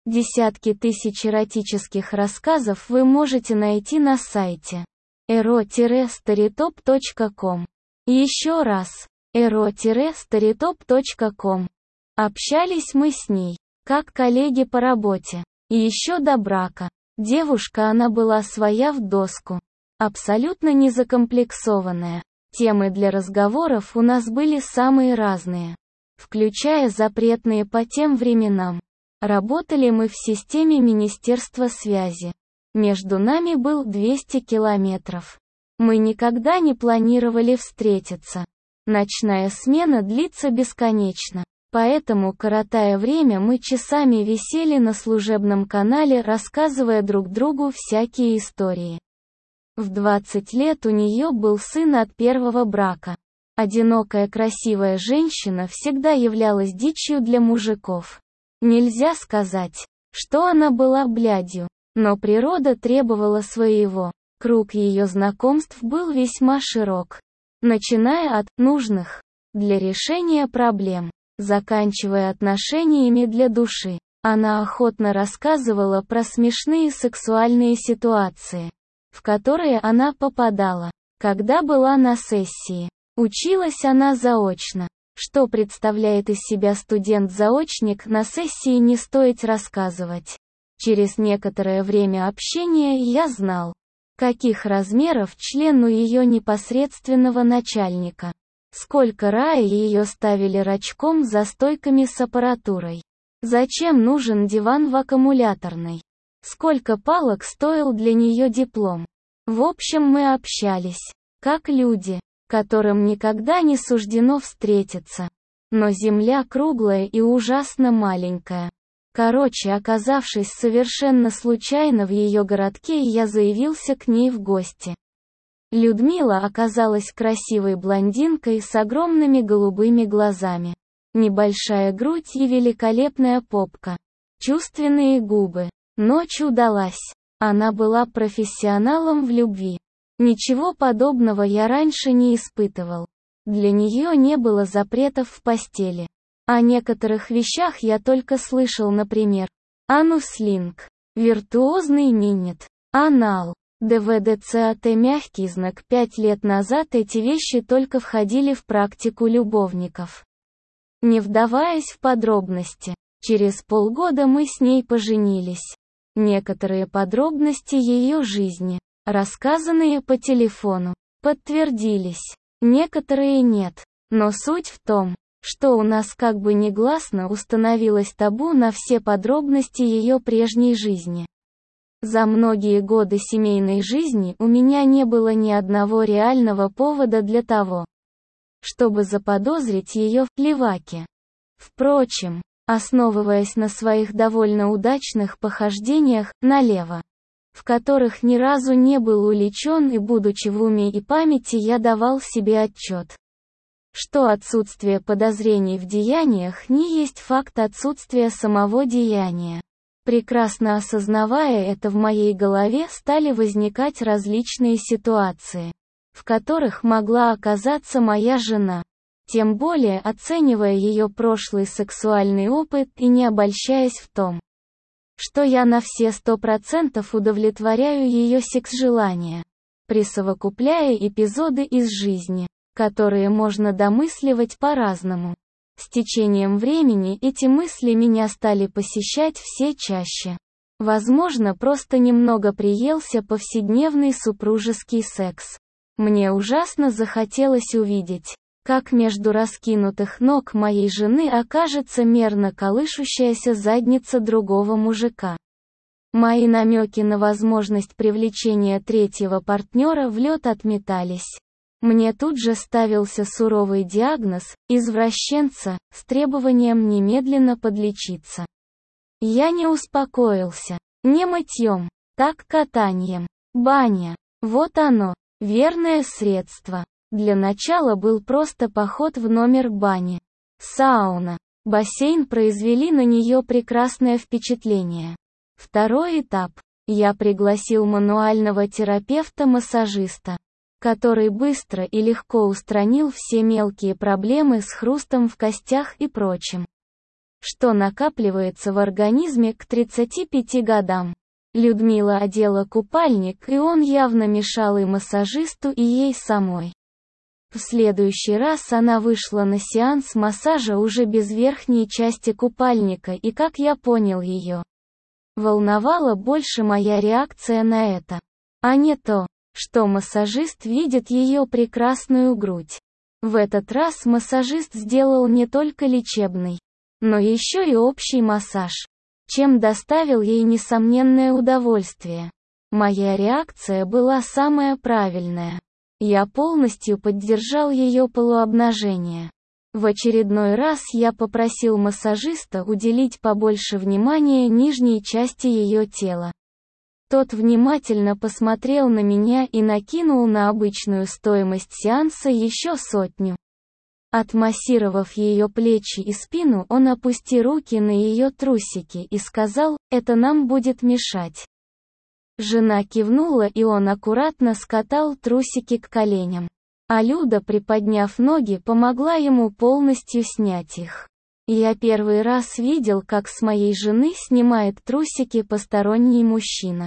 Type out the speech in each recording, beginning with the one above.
Десятки тысяч эротических рассказов вы можете найти на сайте ero-storytop.com. Еще раз, ero-storytop.com. Общались мы с ней, как коллеги по работе. И еще до брака. Девушка она была своя в доску. Абсолютно не закомплексованная. Темы для разговоров у нас были самые разные. Включая запретные по тем временам. Работали мы в системе Министерства связи. Между нами был 200 километров. Мы никогда не планировали встретиться. Ночная смена длится бесконечно. Поэтому, коротая время, мы часами висели на служебном канале, рассказывая друг другу всякие истории. В 20 лет у нее был сын от первого брака. Одинокая красивая женщина всегда являлась дичью для мужиков. Нельзя сказать, что она была блядью, но природа требовала своего. Круг ее знакомств был весьма широк. Начиная от нужных для решения проблем, заканчивая отношениями для души. Она охотно рассказывала про смешные сексуальные ситуации, в которые она попадала, когда была на сессии. Училась она заочно. Что представляет из себя студент-заочник на сессии, не стоит рассказывать. Через некоторое время общения я знал, каких размеров член у ее непосредственного начальника. Сколько рая ее ставили рачком за стойками с аппаратурой. Зачем нужен диван в аккумуляторной? Сколько палок стоил для нее диплом? В общем, мы общались, как люди, которым никогда не суждено встретиться. Но земля круглая и ужасно маленькая. Короче, оказавшись совершенно случайно в ее городке, я заявился к ней в гости. Людмила оказалась красивой блондинкой с огромными голубыми глазами. Небольшая грудь и великолепная попка. Чувственные губы. Ночь удалась. Она была профессионалом в любви. Ничего подобного я раньше не испытывал. Для нее не было запретов в постели. О некоторых вещах я только слышал, например, анус-линк, виртуозный минет, анал, ДВДЦАТ мягкий знак. 5 лет назад эти вещи только входили в практику любовников. Не вдаваясь в подробности, через полгода мы с ней поженились. Некоторые подробности ее жизни, рассказанные по телефону, подтвердились, некоторые нет. Но суть в том, что у нас как бы негласно установилось табу на все подробности ее прежней жизни. За многие годы семейной жизни у меня не было ни одного реального повода для того, чтобы заподозрить ее в леваке. Впрочем, основываясь на своих довольно удачных похождениях налево, в которых ни разу не был уличен, и будучи в уме и памяти, я давал себе отчет, что отсутствие подозрений в деяниях не есть факт отсутствия самого деяния. Прекрасно осознавая это, в моей голове стали возникать различные ситуации, в которых могла оказаться моя жена. Тем более оценивая ее прошлый сексуальный опыт и не обольщаясь в том, что я на все 100% удовлетворяю ее секс-желания, присовокупляя эпизоды из жизни, которые можно домысливать по-разному. С течением времени эти мысли меня стали посещать все чаще. Возможно, просто немного приелся повседневный супружеский секс. Мне ужасно захотелось увидеть, как между раскинутых ног моей жены окажется мерно колышущаяся задница другого мужика. Мои намеки на возможность привлечения третьего партнера в лед отметались. Мне тут же ставился суровый диагноз – извращенца, с требованием немедленно подлечиться. Я не успокоился. Не мытьем, так катанием. Баня. Вот оно, верное средство. Для начала был просто поход в номер бани. Сауна, бассейн произвели на нее прекрасное впечатление. Второй этап. Я пригласил мануального терапевта-массажиста, который быстро и легко устранил все мелкие проблемы с хрустом в костях и прочим. что накапливается в организме к 35 годам. Людмила одела купальник, и он явно мешал и массажисту, и ей самой. В следующий раз она вышла на сеанс массажа уже без верхней части купальника, и, как я понял, ее волновала больше моя реакция на это, а не то, что массажист видит ее прекрасную грудь. В этот раз массажист сделал не только лечебный, но еще и общий массаж, чем доставил ей несомненное удовольствие. Моя реакция была самая правильная. Я полностью поддержал ее полуобнажение. В очередной раз я попросил массажиста уделить побольше внимания нижней части ее тела. Тот внимательно посмотрел на меня и накинул на обычную стоимость сеанса еще 100. Отмассировав ее плечи и спину, он опустил руки на ее трусики и сказал: «Это нам будет мешать». Жена кивнула, и он аккуратно скатал трусики к коленям. А Люда, приподняв ноги, помогла ему полностью снять их. Я первый раз видел, как с моей жены снимает трусики посторонний мужчина.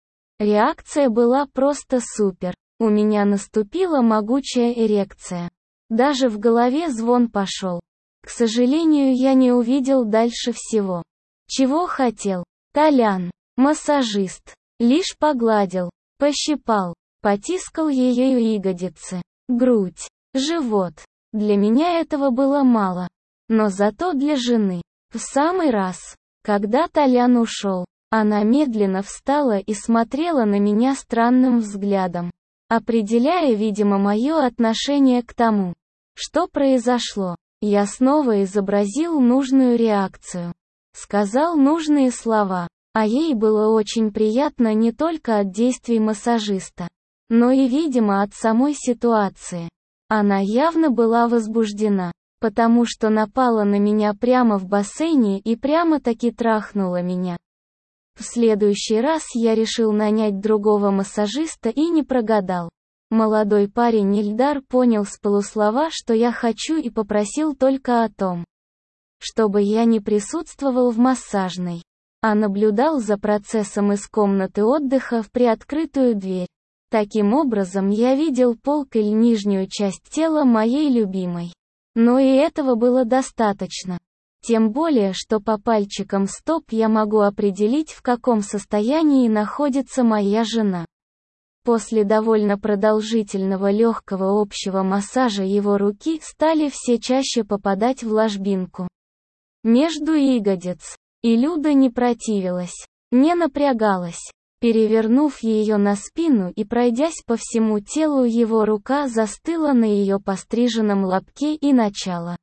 Реакция была просто супер. У меня наступила могучая эрекция. Даже в голове звон пошел. К сожалению, я не увидел дальше всего, чего хотел. Толян, массажист, лишь погладил, пощипал, потискал ее ягодицы, грудь, живот. Для меня этого было мало. Но зато для жены. В самый раз. Когда Толян ушел, она медленно встала и смотрела на меня странным взглядом, определяя, видимо, мое отношение к тому, что произошло. Я снова изобразил нужную реакцию. Сказал нужные слова. А ей было очень приятно не только от действий массажиста, но и, видимо, от самой ситуации. Она явно была возбуждена, потому что напала на меня прямо в бассейне и прямо-таки трахнула меня. В следующий раз я решил нанять другого массажиста и не прогадал. Молодой парень Ильдар понял с полуслова, что я хочу, и попросил только о том, чтобы я не присутствовал в массажной, а наблюдал за процессом из комнаты отдыха в приоткрытую дверь. Таким образом я видел полк или нижнюю часть тела моей любимой. Но и этого было достаточно. Тем более, что по пальчикам стоп я могу определить, в каком состоянии находится моя жена. После довольно продолжительного легкого общего массажа его руки стали все чаще попадать в ложбинку между ягодиц. И Люда не противилась, не напрягалась. Перевернув ее на спину и пройдясь по всему телу, его рука застыла на ее постриженном лобке и начала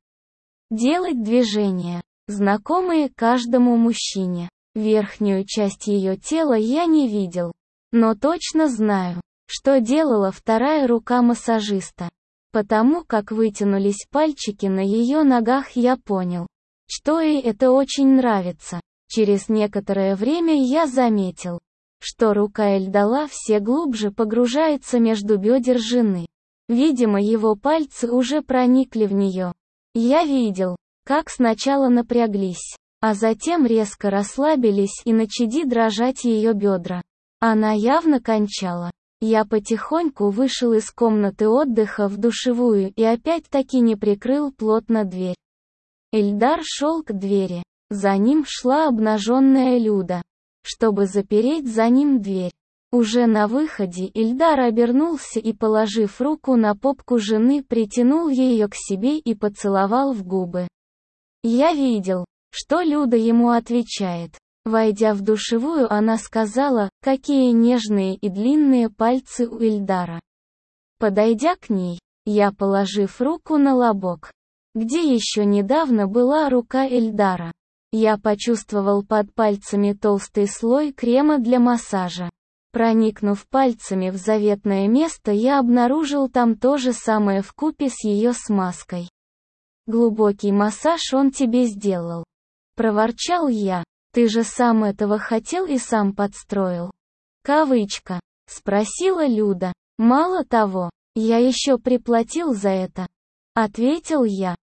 делать движения, знакомые каждому мужчине. Верхнюю часть ее тела я не видел, но точно знаю, что делала вторая рука массажиста. Потому как вытянулись пальчики на ее ногах, я понял, что ей это очень нравится. Через некоторое время я заметил, что рука Эльдала все глубже погружается между бедер жены. Видимо, его пальцы уже проникли в нее. Я видел, как сначала напряглись, а затем резко расслабились и начали дрожать ее бедра. Она явно кончала. Я потихоньку вышел из комнаты отдыха в душевую и опять-таки не прикрыл плотно дверь. Эльдар шел к двери. За ним шла обнаженная Люда, чтобы запереть за ним дверь. Уже на выходе Эльдар обернулся и, положив руку на попку жены, притянул ее к себе и поцеловал в губы. Я видел, что Люда ему отвечает. Войдя в душевую, она сказала, какие нежные и длинные пальцы у Эльдара. Подойдя к ней, я, положив руку на лобок, где еще недавно была рука Эльдара, я почувствовал под пальцами толстый слой крема для массажа. Проникнув пальцами в заветное место, я обнаружил там то же самое вкупе с ее смазкой. «Глубокий массаж он тебе сделал», — проворчал я. «Ты же сам этого хотел и сам подстроил». «Кавычка», — спросила Люда. «Мало того, я еще приплатил за это», — ответил я.